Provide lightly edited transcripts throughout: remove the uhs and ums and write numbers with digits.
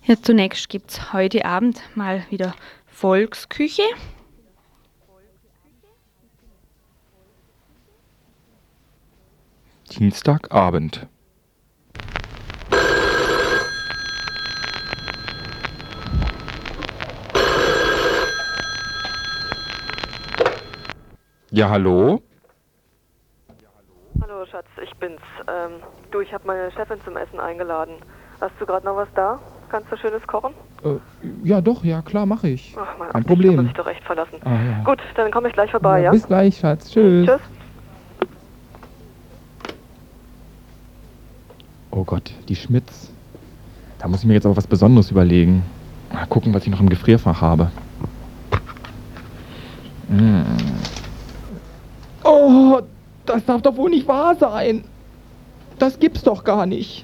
Ja, zunächst gibt es heute Abend mal wieder Volksküche. Dienstagabend. Ja, hallo? Hallo Schatz, ich bin's. Du, ich habe meine Chefin zum Essen eingeladen. Hast du gerade noch was da? Kannst du Schönes kochen? Ja doch, ja klar, mache ich. Ach Mann, Kein auf dich kann man Problem. sich doch echt verlassen. Ja. Gut, dann komme ich gleich vorbei, ja? Bis gleich, Schatz. Tschüss. Tschüss. Oh Gott, die Schmitz. Da muss ich mir jetzt aber was Besonderes überlegen. Mal gucken, was ich noch im Gefrierfach habe. Oh, das darf doch wohl nicht wahr sein. Das gibt's doch gar nicht.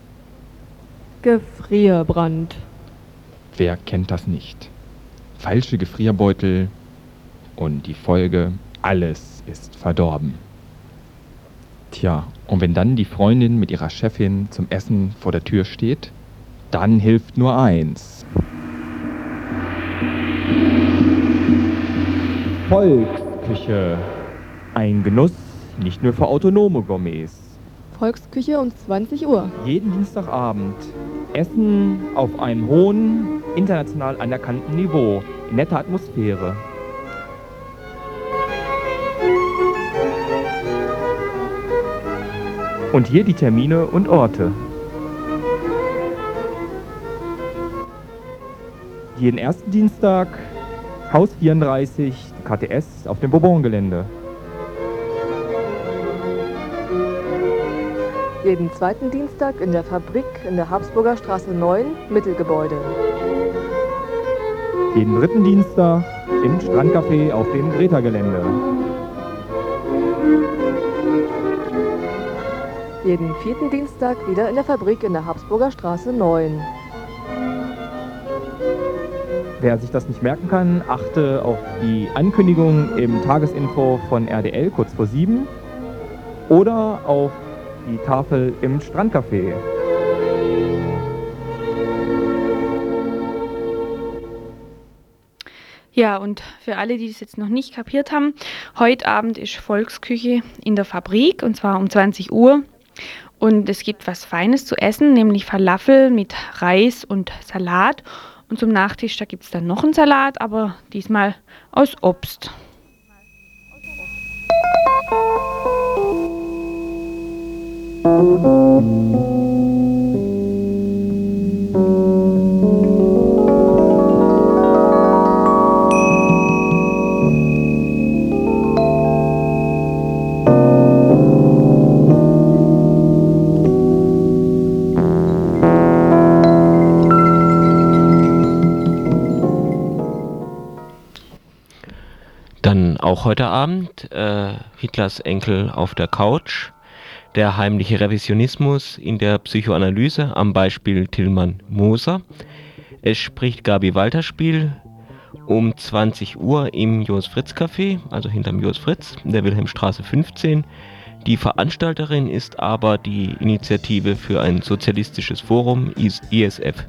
Gefrierbrand. Wer kennt das nicht? Falsche Gefrierbeutel und die Folge, alles ist verdorben. Tja, und wenn dann die Freundin mit ihrer Chefin zum Essen vor der Tür steht, dann hilft nur eins. Volksküche. Ein Genuss nicht nur für autonome Gourmets. Volksküche um 20 Uhr. Jeden Dienstagabend Essen auf einem hohen, international anerkannten Niveau, in netter Atmosphäre. Und hier die Termine und Orte. Jeden ersten Dienstag, Haus 34, KTS auf dem Bourbon-Gelände. Jeden zweiten Dienstag in der Fabrik in der Habsburger Straße 9, Mittelgebäude. Jeden dritten Dienstag im Strandcafé auf dem Greta-Gelände. Jeden vierten Dienstag wieder in der Fabrik in der Habsburger Straße 9. Wer sich das nicht merken kann, achte auf die Ankündigung im Tagesinfo von RDL kurz vor 7 oder auf die Tafel im Strandcafé. Ja, und für alle, die das jetzt noch nicht kapiert haben, heute Abend ist Volksküche in der Fabrik, und zwar um 20 Uhr. Und es gibt was Feines zu essen, nämlich Falafel mit Reis und Salat. Und zum Nachtisch, da gibt es dann noch einen Salat, aber diesmal aus Obst. Dann auch heute Abend Hitlers Enkel auf der Couch, der heimliche Revisionismus in der Psychoanalyse am Beispiel Tilman Moser. Es spricht Gabi Walterspiel um 20 Uhr im Jos Fritz Café, also hinterm Jos Fritz, in der Wilhelmstraße 15. Die Veranstalterin ist aber die Initiative für ein sozialistisches Forum, ISF.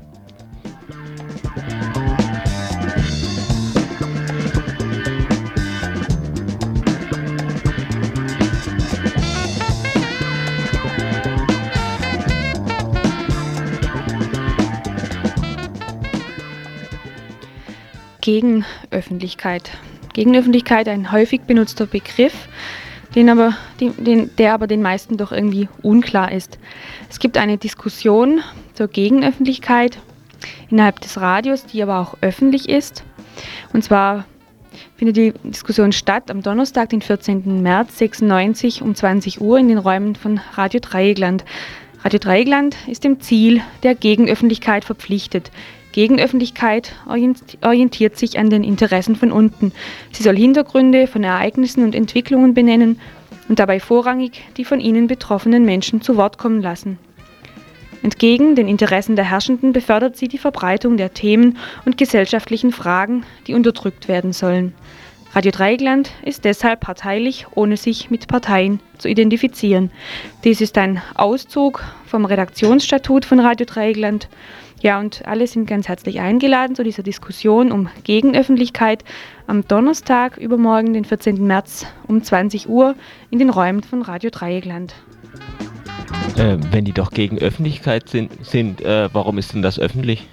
Gegenöffentlichkeit. Gegenöffentlichkeit, ein häufig benutzter Begriff, der aber den meisten doch irgendwie unklar ist. Es gibt eine Diskussion zur Gegenöffentlichkeit innerhalb des Radios, die aber auch öffentlich ist. Und zwar findet die Diskussion statt am Donnerstag, den 14. März 96 um 20 Uhr in den Räumen von Radio Dreieckland. Radio Dreieckland ist dem Ziel der Gegenöffentlichkeit verpflichtet. Gegenöffentlichkeit orientiert sich an den Interessen von unten. Sie soll Hintergründe von Ereignissen und Entwicklungen benennen und dabei vorrangig die von ihnen betroffenen Menschen zu Wort kommen lassen. Entgegen den Interessen der Herrschenden befördert sie die Verbreitung der Themen und gesellschaftlichen Fragen, die unterdrückt werden sollen. Radio Dreieckland ist deshalb parteilich, ohne sich mit Parteien zu identifizieren. Dies ist ein Auszug vom Redaktionsstatut von Radio Dreieckland. Ja, und alle sind ganz herzlich eingeladen zu dieser Diskussion um Gegenöffentlichkeit am Donnerstag, übermorgen, den 14. März um 20 Uhr in den Räumen von Radio Dreieckland. Wenn die doch gegen Öffentlichkeit sind, warum ist denn das öffentlich?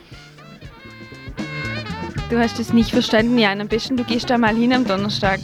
Du hast es nicht verstanden, Jan. Am besten du gehst da mal hin am Donnerstag.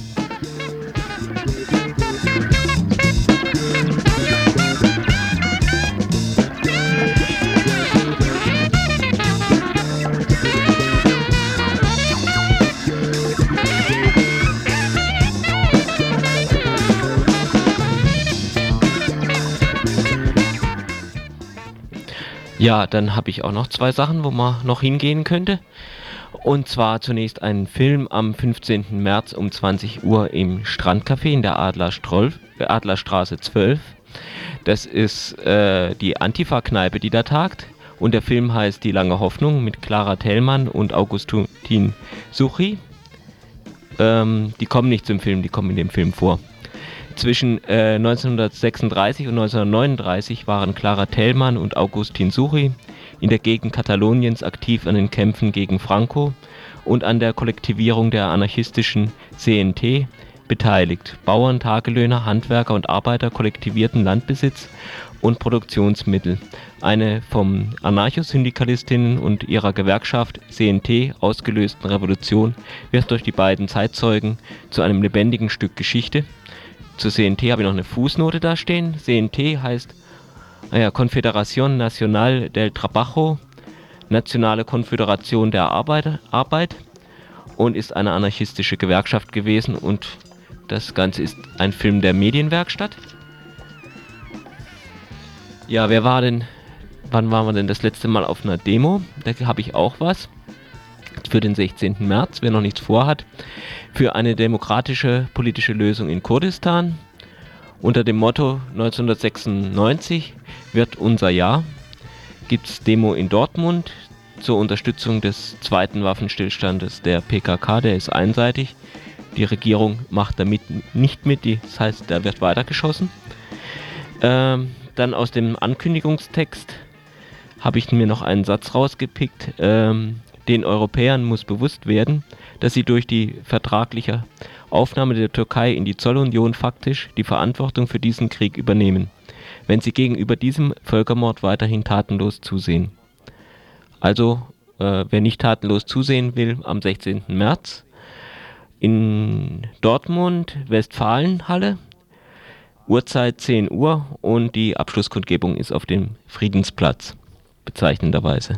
Ja, dann habe ich auch noch 2 Sachen, wo man noch hingehen könnte. Und zwar zunächst einen Film am 15. März um 20 Uhr im Strandcafé in der Adlerstraße 12. Das ist die Antifa-Kneipe, die da tagt. Und der Film heißt Die lange Hoffnung mit Clara Tellmann und Augustin Souchy. Die kommen nicht zum Film, die kommen in dem Film vor. Zwischen 1936 und 1939 waren Clara Tellmann und Augustin Souchy in der Gegend Kataloniens aktiv an den Kämpfen gegen Franco und an der Kollektivierung der anarchistischen CNT beteiligt. Bauern, Tagelöhner, Handwerker und Arbeiter kollektivierten Landbesitz und Produktionsmittel. Eine vom Anarchosyndikalistinnen und ihrer Gewerkschaft CNT ausgelösten Revolution wird durch die beiden Zeitzeugen zu einem lebendigen Stück Geschichte. Zur CNT habe ich noch eine Fußnote da stehen. CNT heißt Confederación Nacional del Trabajo, Nationale Konföderation der Arbeit, und ist eine anarchistische Gewerkschaft gewesen, und das Ganze ist ein Film der Medienwerkstatt. Ja, wann waren wir denn das letzte Mal auf einer Demo? Da habe ich auch was. Für den 16. März, wer noch nichts vorhat, für eine demokratische politische Lösung in Kurdistan. Unter dem Motto 1996 wird unser Jahr, gibt es Demo in Dortmund zur Unterstützung des zweiten Waffenstillstandes der PKK, der ist einseitig. Die Regierung macht damit nicht mit, das heißt, da wird weitergeschossen. Dann aus dem Ankündigungstext habe ich mir noch einen Satz rausgepickt. Den Europäern muss bewusst werden, dass sie durch die vertragliche Aufnahme der Türkei in die Zollunion faktisch die Verantwortung für diesen Krieg übernehmen, wenn sie gegenüber diesem Völkermord weiterhin tatenlos zusehen. Also, wer nicht tatenlos zusehen will, am 16. März in Dortmund, Westfalenhalle, Uhrzeit 10 Uhr, und die Abschlusskundgebung ist auf dem Friedensplatz, bezeichnenderweise.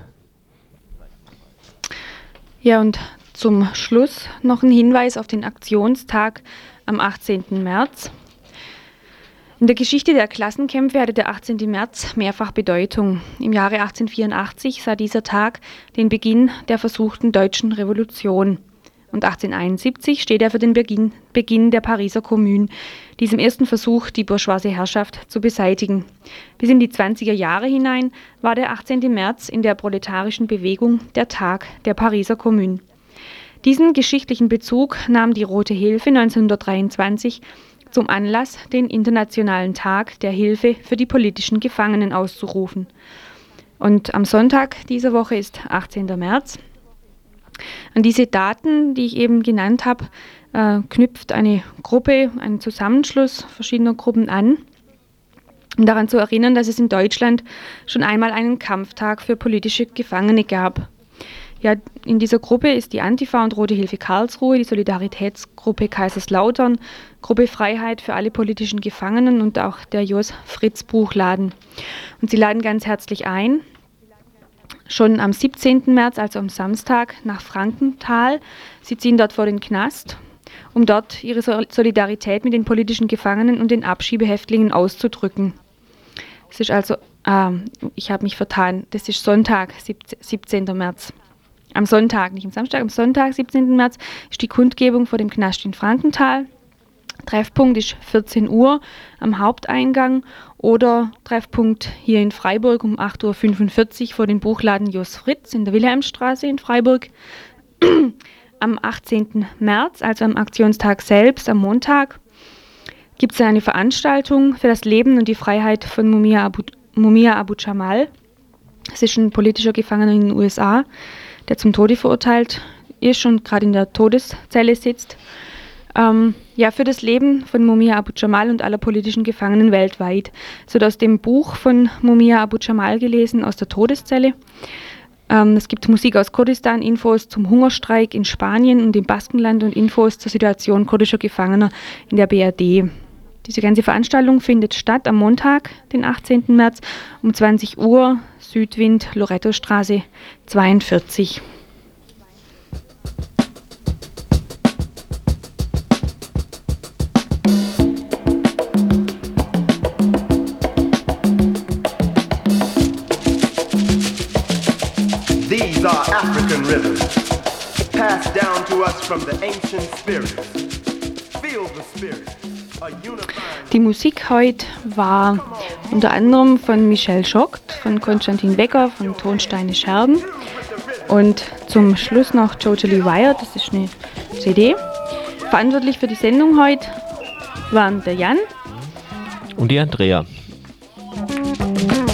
Ja, und zum Schluss noch ein Hinweis auf den Aktionstag am 18. März. In der Geschichte der Klassenkämpfe hatte der 18. März mehrfach Bedeutung. Im Jahre 1884 sah dieser Tag den Beginn der versuchten deutschen Revolution. Und 1871 steht er für den Beginn der Pariser Kommune, diesem ersten Versuch, die bourgeoisie Herrschaft zu beseitigen. Bis in die 20er Jahre hinein war der 18. März in der proletarischen Bewegung der Tag der Pariser Kommune. Diesen geschichtlichen Bezug nahm die Rote Hilfe 1923 zum Anlass, den Internationalen Tag der Hilfe für die politischen Gefangenen auszurufen. Und am Sonntag dieser Woche ist 18. März. An diese Daten, die ich eben genannt habe, knüpft eine Gruppe, ein Zusammenschluss verschiedener Gruppen an, um daran zu erinnern, dass es in Deutschland schon einmal einen Kampftag für politische Gefangene gab. Ja, in dieser Gruppe ist die Antifa und Rote Hilfe Karlsruhe, die Solidaritätsgruppe Kaiserslautern, Gruppe Freiheit für alle politischen Gefangenen und auch der Jos Fritz Buchladen. Und sie laden ganz herzlich ein, schon am 17. März, also am Samstag, nach Frankenthal. Sie ziehen dort vor den Knast, um dort ihre Solidarität mit den politischen Gefangenen und den Abschiebehäftlingen auszudrücken. Es ist also, ich habe mich vertan, das ist Sonntag, 17. März. Am Sonntag, nicht am Samstag, am Sonntag, 17. März, ist die Kundgebung vor dem Knast in Frankenthal. Treffpunkt ist 14 Uhr am Haupteingang oder Treffpunkt hier in Freiburg um 8.45 Uhr vor dem Buchladen Jos Fritz in der Wilhelmstraße in Freiburg. Am 18. März, also am Aktionstag selbst, am Montag, gibt es eine Veranstaltung für das Leben und die Freiheit von Mumia Abu Jamal. Es ist ein politischer Gefangener in den USA, der zum Tode verurteilt ist und gerade in der Todeszelle sitzt. Für das Leben von Mumia Abu Jamal und aller politischen Gefangenen weltweit. Es wird aus dem Buch von Mumia Abu Jamal gelesen, aus der Todeszelle. Es gibt Musik aus Kurdistan, Infos zum Hungerstreik in Spanien und im Baskenland und Infos zur Situation kurdischer Gefangener in der BRD. Diese ganze Veranstaltung findet statt am Montag, den 18. März um 20 Uhr, Südwind, Lorettostraße 42. These are African rhythms, passed down to us from the ancient spirits. Feel the spirit. Die Musik heute war unter anderem von Michel Schocht, von Konstantin Wecker, von Tonsteine Scherben und zum Schluss noch Totally Wired, das ist eine CD. Verantwortlich für die Sendung heute waren der Jan und die Andrea.